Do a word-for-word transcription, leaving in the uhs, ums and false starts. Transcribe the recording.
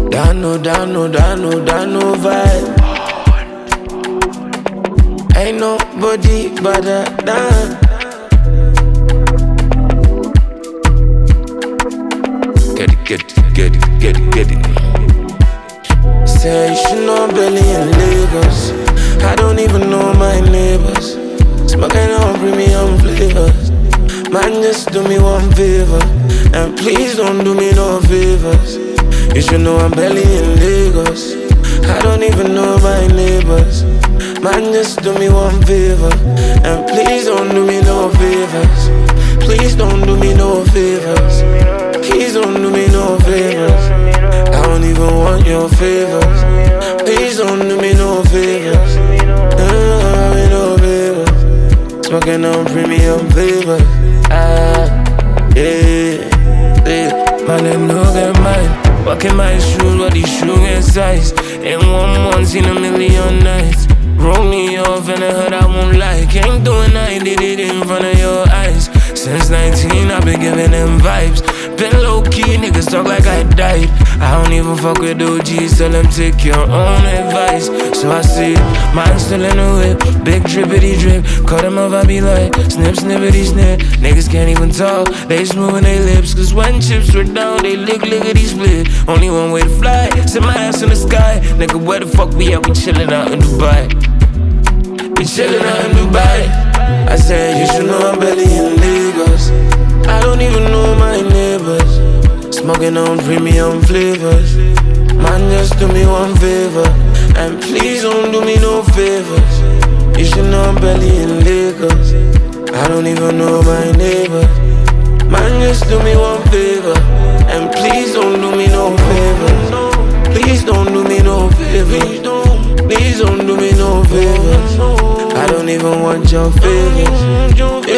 Dano, Dano, Dano, Dano vibe. Ain't nobody but a Dan. Get it, get it, get it, get it, get it. Say you should know I'm barely in Lagos. I don't even know my neighbors. Smoking on premium flavors. Man, just do me one favor, and please don't do me no favors. You should know I'm barely in Lagos. I don't even know my neighbors. Man, just do me one favor, and please don't do me no favors. Please don't do me no favors. Please don't do me no favors. I don't even want your favors. Please don't do me no favors. No, me no favors. Smoking on premium flavors. Ah, yeah, yeah. Man, them look at mine. Walking my shoes, what these shoes get size. In one month, in a million nights. Roll me off and I heard I won't lie. Can't do it, I did it in front of your eyes. Since nineteen, I've been giving them vibes. Been low-key, niggas talk like I died. I don't even fuck with O Gs, tell them take your own advice. So I see, mine still in the whip. Big drippity drip, cut them off, I be like snip, snippity snip. Niggas can't even talk, they just moving their lips. Cause when chips were down, they lick, lickety split. Only one way to fly, set my ass in the sky. Nigga, where the fuck we at? We chillin' out in Dubai. We chillin' out in Dubai. I said you should know I'm barely in Lagos. I don't even know my neighbors. Smoking on premium flavors. Man, just do me one favor, and please don't do me no favors. You should know I'm barely in Lagos. I don't even know my neighbors. Man, just do me one favor, and please don't do me no favors. Please don't do me no favors. Please don't do me no favors. I don't even want your favors.